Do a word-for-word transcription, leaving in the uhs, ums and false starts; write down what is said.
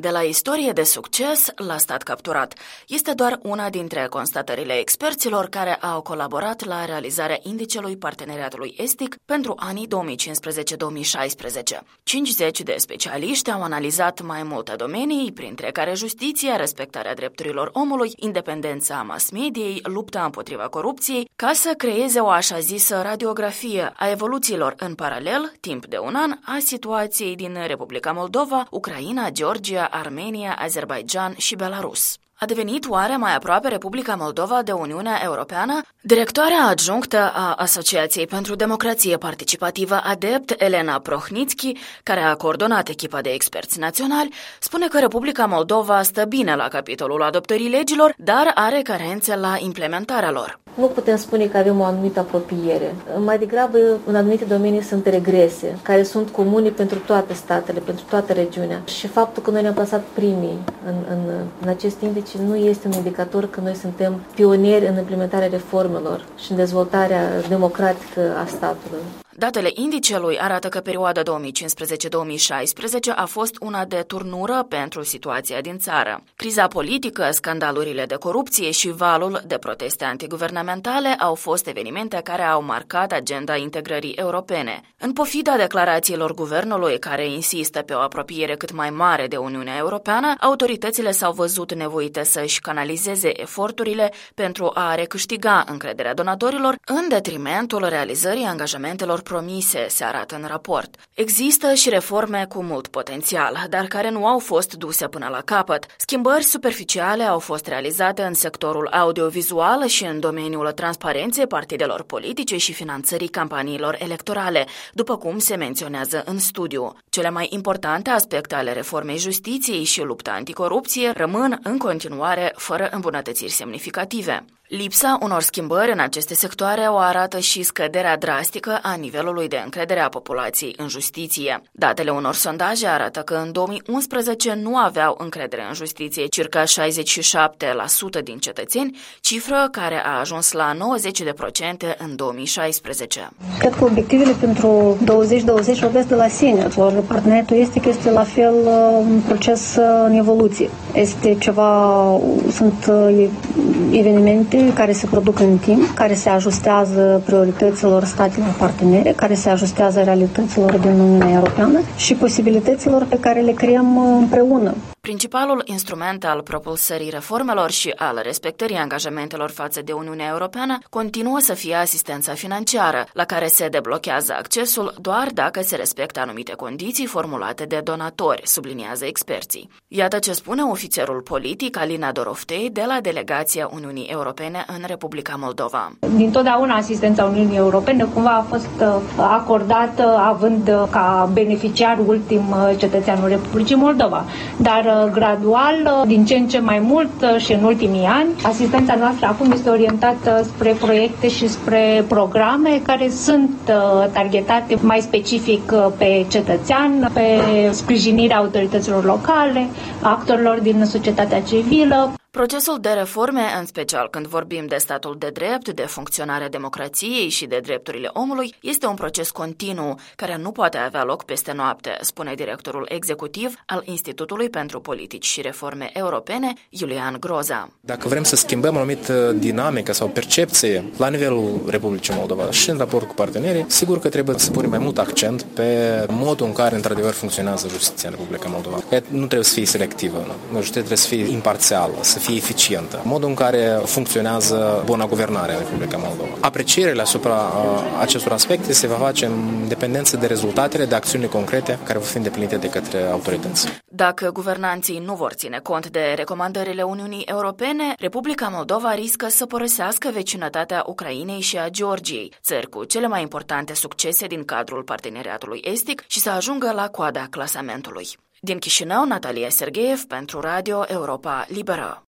De la istorie de succes la stat capturat este doar una dintre constatările experților care au colaborat la realizarea indicelui Parteneriatului Estic pentru anii două mii cincisprezece două mii șaisprezece. cincizeci de specialiști au analizat mai multe domenii, printre care justiția, respectarea drepturilor omului, independența mass-mediei, lupta împotriva corupției, ca să creeze o așa zisă radiografie a evoluțiilor în paralel, timp de un an, a situației din Republica Moldova, Ucraina, Georgia, Armenia, Azerbaidjan și Belarus. A devenit oare mai aproape Republica Moldova de Uniunea Europeană? Directoarea adjunctă a Asociației pentru Democrație Participativă ADEPT, Elena Prohnitski, care a coordonat echipa de experți naționali, spune că Republica Moldova stă bine la capitolul adoptării legilor, dar are carențe la implementarea lor. Nu putem spune că avem o anumită apropiere. Mai degrabă, în anumite domenii sunt regrese, care sunt comune pentru toate statele, pentru toată regiunea. Și faptul că noi ne-am plasat primii în, în, în acest indice nu este un indicator că noi suntem pionieri în implementarea reformelor și în dezvoltarea democratică a statului. Datele indicelui arată că perioada două mii cincisprezece două mii șaisprezece a fost una de turnură pentru situația din țară. Criza politică, scandalurile de corupție și valul de proteste antiguvernamentale au fost evenimente care au marcat agenda integrării europene. În pofida declarațiilor guvernului, care insistă pe o apropiere cât mai mare de Uniunea Europeană, autoritățile s-au văzut nevoite să-și canalizeze eforturile pentru a recâștiga încrederea donatorilor în detrimentul realizării angajamentelor promise, se arată în raport. Există și reforme cu mult potențial, dar care nu au fost duse până la capăt. Schimbări superficiale au fost realizate în sectorul audiovizual și în domeniul transparenței partidelor politice și finanțării campaniilor electorale, după cum se menționează în studiu. Cele mai importante aspecte ale reformei justiției și lupta anticorupție rămân în continuare fără îmbunătățiri semnificative. Lipsa unor schimbări în aceste sectoare o arată și scăderea drastică a nivelului de încredere a populației în justiție. Datele unor sondaje arată că în două mii unsprezece nu aveau încredere în justiție circa șaizeci și șapte la sută din cetățeni, cifră care a ajuns la nouăzeci la sută în două mii șaisprezece. Cred că obiectivele pentru douăzeci douăzeci vorbesc de la sine. Parteneriatul estic este la fel un proces în evoluție. Este ceva, sunt evenimente care se produc în timp, care se ajustează priorităților statelor partenere, care se ajustează realităților din Uniunea Europeană și posibilităților pe care le creăm împreună. Principalul instrument al propulsării reformelor și al respectării angajamentelor față de Uniunea Europeană continuă să fie asistența financiară, la care se deblochează accesul doar dacă se respectă anumite condiții formulate de donatori, subliniază experții. Iată ce spune ofițerul politic Alina Doroftei de la delegația Uniunii Europene în Republica Moldova. Dintotdeauna asistența Uniunii Europene cumva a fost acordată având ca beneficiar ultim cetățeanul Republicii Moldova, dar gradual, din ce în ce mai mult și în ultimii ani, asistența noastră acum este orientată spre proiecte și spre programe care sunt targetate mai specific pe cetățean, pe sprijinirea autorităților locale, actorilor din societatea civilă. Procesul de reforme, în special când vorbim de statul de drept, de funcționarea democrației și de drepturile omului, este un proces continuu care nu poate avea loc peste noapte, spune directorul executiv al Institutului pentru Politici și Reforme Europene, Iulian Groza. Dacă vrem să schimbăm o anumită dinamică sau percepție la nivelul Republicii Moldova și în raport cu partenerii, sigur că trebuie să punem mai mult accent pe modul în care într-adevăr funcționează justiția în Republica Moldova. Nu trebuie să fie selectivă, nu? Justiția trebuie să fie imparțială, să fie eficientă. Modul în care funcționează buna guvernare în Republica Moldova. Aprecierile asupra acestor aspecte se va face în dependență de rezultatele, de acțiuni concrete care vor fi îndeplinite de către autorități. Dacă guvernanții nu vor ține cont de recomandările Uniunii Europene, Republica Moldova riscă să părăsească vecinătatea Ucrainei și a Georgiei, țări cu cele mai importante succese din cadrul Parteneriatului Estic, și să ajungă la coada clasamentului. Din Chișinău, Natalia Sergeev pentru Radio Europa Liberă.